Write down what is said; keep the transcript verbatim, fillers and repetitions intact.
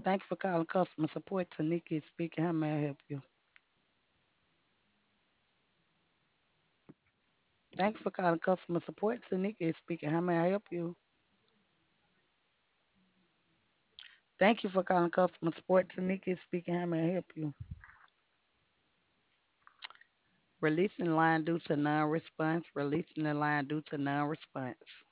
Thank you for calling customer support. Tanika is speaking. How may I help you? Thank you for calling customer support. Tanika is speaking. How may I help you? Thank you for calling customer support. Tanika is speaking. How may I help you? Releasing line due to non-response. Releasing the line due to non-response.